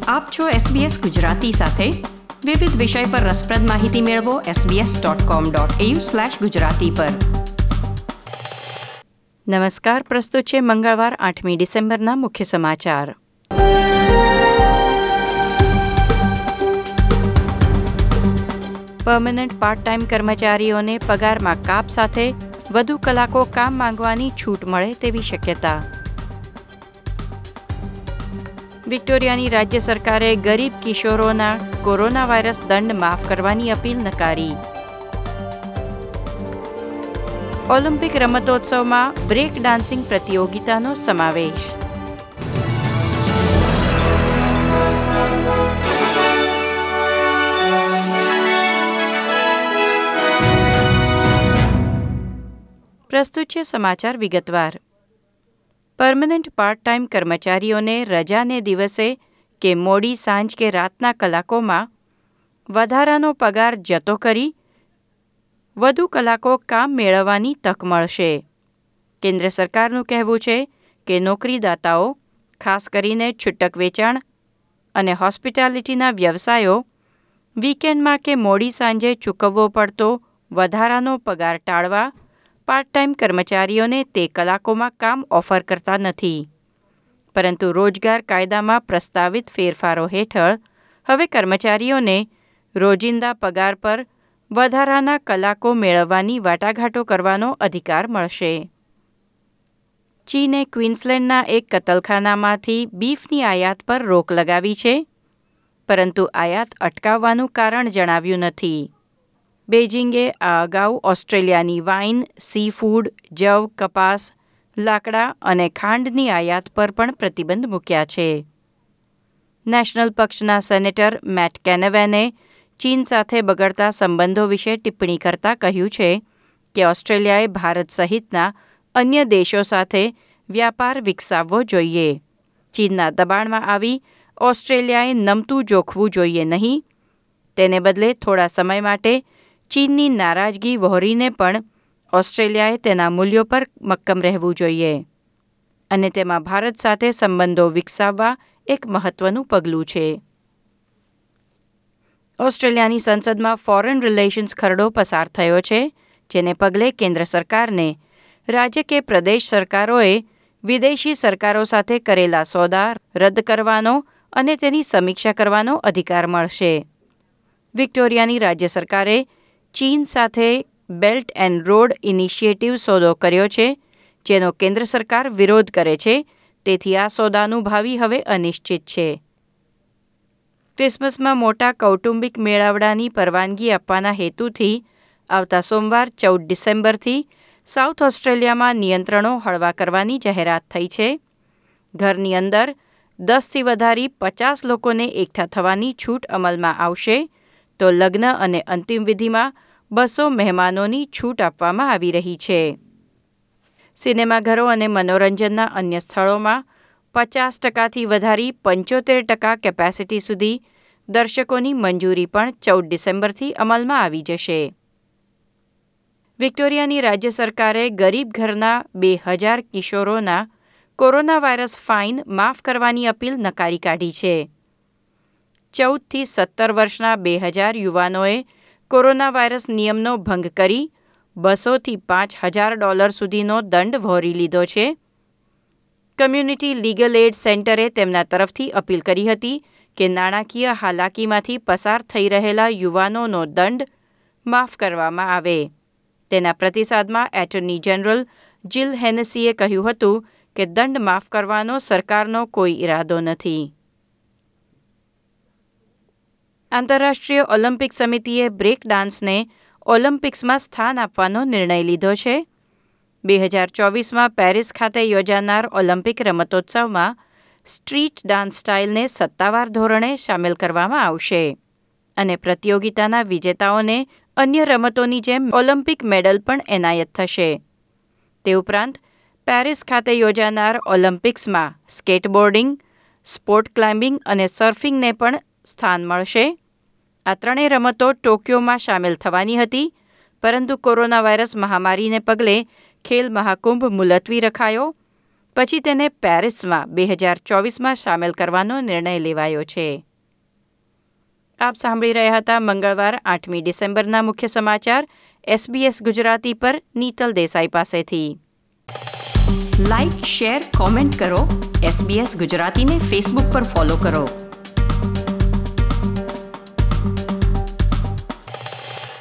આપ છો SBS ગુજરાતી સાથે. વિવિધ વિષય પર રસપ્રદ માહિતી મેળવો sbs.com.au/gujarati પર. નમસ્કાર, પ્રસ્તુત છે મંગળવાર 8મી ડિસેમ્બરના મુખ્ય સમાચાર. પરમનન્ટ પાર્ટ ટાઈમ કર્મચારીઓને પગારમાં કાપ સાથે વધુ કલાકો કામ માંગવાની છૂટ મળે તેવી શક્યતા. વિક્ટોરિયાની રાજ્ય સરકારે ગરીબ કિશોરોના કોરોના વાયરસ દંડ માફ કરવાની અપીલ નકારી. ઓલિમ્પિક રમતોત્સવમાં બ્રેક ડાન્સિંગ પ્રતિયોગિતાનો સમાવેશ. પ્રસ્તુત છે સમાચાર વિગતવાર. પરમનન્ટ પાર્ટ ટાઈમ કર્મચારીઓને રજાને દિવસે કે મોડી સાંજ કે રાતના કલાકોમાં વધારાનો પગાર જતો કરી વધુ કલાકો કામ મેળવવાની તક મળશે. કેન્દ્ર સરકારનું કહેવું છે કે નોકરીદાતાઓ, ખાસ કરીને છૂટક વેચાણ અને હોસ્પિટાલિટીના વ્યવસાયો વીકેન્ડમાં કે મોડી સાંજે ચૂકવવો પડતો વધારાનો પગાર ટાળવા પાર્ટ ટાઈમ કર્મચારીઓને તે કલાકોમાં કામ ઓફર કરતા નથી. પરંતુ રોજગાર કાયદામાં પ્રસ્તાવિત ફેરફારો હેઠળ હવે કર્મચારીઓને રોજિંદા પગાર પર વધારાના કલાકો મેળવવાની વાટાઘાટો કરવાનો અધિકાર મળશે. ચીને ક્વીન્સલેન્ડના એક કતલખાનામાંથી બીફની આયાત પર રોક લગાવી છે, પરંતુ આયાત અટકાવવાનું કારણ જણાવ્યું નથી. બેઇજિંગે આ અગાઉ ઓસ્ટ્રેલિયાની વાઇન, સી ફૂડ, જવ, કપાસ, લાકડા અને ખાંડની આયાત પર પણ પ્રતિબંધ મૂક્યા છે. નેશનલ પક્ષના સેનેટર મેટ કેનેવેને ચીન સાથે બગડતા સંબંધો વિશે ટિપ્પણી કરતા કહ્યું છે કે ઓસ્ટ્રેલિયાએ ભારત સહિતના અન્ય દેશો સાથે વ્યાપાર વિકસાવવો જોઈએ. ચીનના દબાણમાં આવી ઓસ્ટ્રેલિયાએ નમતું જોખવું જોઈએ નહીં. તેને બદલે થોડા સમય માટે ચીનની નારાજગી વહોરીને પણ ઓસ્ટ્રેલિયાએ તેના મૂલ્યો પર મક્કમ રહેવું જોઈએ અને તેમાં ભારત સાથે સંબંધો વિકસાવવા એક મહત્વનું પગલું છે. ઓસ્ટ્રેલિયાની સંસદમાં ફોરેન રિલેશન્સ ખરડો પસાર થયો છે, જેને પગલે કેન્દ્ર સરકારને રાજ્ય કે પ્રદેશ સરકારોએ વિદેશી સરકારો સાથે કરેલા સોદા રદ કરવાનો અને તેની સમીક્ષા કરવાનો અધિકાર મળશે. વિક્ટોરિયાની રાજ્ય સરકારે ચીન સાથે બેલ્ટ એન્ડ રોડ ઇનિશિયેટિવ સોદો કર્યો છે, જેનો કેન્દ્ર સરકાર વિરોધ કરે છે. તેથી આ સોદાનું ભાવિ હવે અનિશ્ચિત છે. ક્રિસમસમાં મોટા કૌટુંબિક મેળાવડાની પરવાનગી આપવાના હેતુથી આવતા સોમવાર 14 ડિસેમ્બરથી સાઉથ ઓસ્ટ્રેલિયામાં નિયંત્રણો હળવા કરવાની જાહેરાત થઈ છે. ઘરની અંદર 10થી વધારી 50 લોકોને એકઠા થવાની છૂટ અમલમાં આવશે, તો લગ્ન અને અંતિમ વિધિમાં 200 મહેમાનોની છૂટ આપવામાં આવી રહી છે. સિનેમાઘરો અને મનોરંજનના અન્ય સ્થળોમાં 50%થી વધારી 75% કેપેસિટી સુધી દર્શકોની મંજૂરી પણ 14 ડિસેમ્બરથી અમલમાં આવી જશે. વિક્ટોરિયાની રાજ્ય સરકારે ગરીબ ઘરના 2000 કિશોરોના કોરોના વાયરસ ફાઇન માફ કરવાની અપીલ નકારી કાઢી છે. 14થી 17 વર્ષના 2000 યુવાનોએ કોરોના વાયરસ નિયમનો ભંગ કરી $200થી $5000 સુધીનો દંડ વહોરી લીધો છે. કમ્યુનિટી લીગલ એડ સેન્ટરે તેમના તરફથી અપીલ કરી હતી કે નાણાકીય હાલાકીમાંથી પસાર થઈ રહેલા યુવાનોનો દંડ માફ કરવામાં આવે. તેના પ્રતિસાદમાં એટર્ની જનરલ જિલ હેનેસીએ કહ્યું હતું કે દંડ માફ કરવાનો સરકારનો કોઈ ઈરાદો નથી. આંતરરાષ્ટ્રીય ઓલિમ્પિક સમિતિએ બ્રેક ડાન્સને ઓલિમ્પિક્સમાં સ્થાન આપવાનો નિર્ણય લીધો છે. 2024માં પેરિસ ખાતે યોજાનાર ઓલિમ્પિક રમતોત્સવમાં સ્ટ્રીટ ડાન્સ સ્ટાઇલને સત્તાવાર ધોરણે સામેલ કરવામાં આવશે અને પ્રતિયોગિતાના વિજેતાઓને અન્ય રમતોની જેમ ઓલિમ્પિક મેડલ પણ એનાયત થશે. તે ઉપરાંત પેરિસ ખાતે યોજાનાર ઓલિમ્પિક્સમાં સ્કેટબોર્ડિંગ, સ્પોર્ટ ક્લાઇમ્બિંગ અને સર્ફિંગને પણ સ્થાન મળશે. આ ત્રણેય રમતો ટોક્યોમાં સામેલ થવાની હતી, પરંતુ કોરોના વાયરસ મહામારીને પગલે ખેલ મહાકુંભ મુલતવી રખાયો. પછી તેને પેરિસમાં 2024માં સામેલ કરવાનો નિર્ણય લેવાયો છે. આપ સાંભળી રહ્યા હતા મંગળવાર 8મી ડિસેમ્બરના મુખ્ય સમાચાર SBS ગુજરાતી પર નીતલ દેસાઈ પાસેથી. લાઇક, શેર, કોમેન્ટ કરો. SBS ગુજરાતીને ફેસબુક પર ફોલો કરો.